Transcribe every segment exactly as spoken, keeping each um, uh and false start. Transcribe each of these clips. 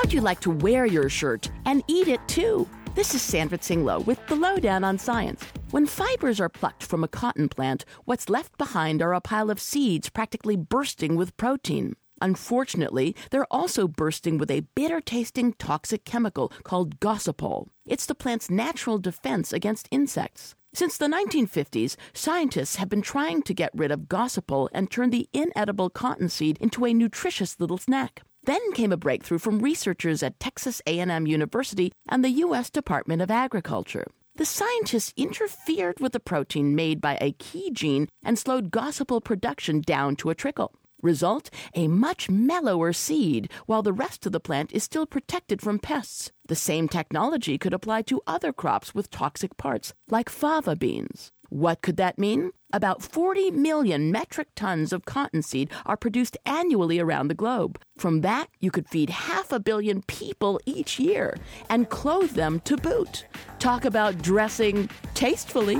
How'd you like to wear your shirt and eat it too? This is Sandra Tsinglow with The Lowdown on Science. When fibers are plucked from a cotton plant, what's left behind are a pile of seeds practically bursting with protein. Unfortunately, they're also bursting with a bitter-tasting toxic chemical called gossypol. It's the plant's natural defense against insects. Since the nineteen fifties, scientists have been trying to get rid of gossypol and turn the inedible cottonseed into a nutritious little snack. Then came a breakthrough from researchers at Texas A and M University and the U S Department of Agriculture. The scientists interfered with the protein made by a key gene and slowed gossypol production down to a trickle. Result, a much mellower seed, while the rest of the plant is still protected from pests. The same technology could apply to other crops with toxic parts, like fava beans. What could that mean? About forty million metric tons of cottonseed are produced annually around the globe. From that, you could feed half a billion people each year and clothe them to boot. Talk about dressing tastefully.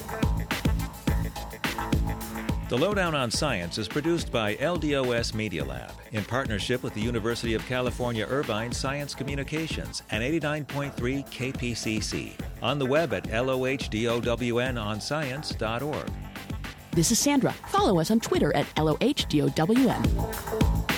The Lowdown on Science is produced by L D O S Media Lab in partnership with the University of California Irvine Science Communications and eighty-nine point three K P C C. On the web at L O H D O W N on science dot org. This is Sandra. Follow us on Twitter at L O H D O W N.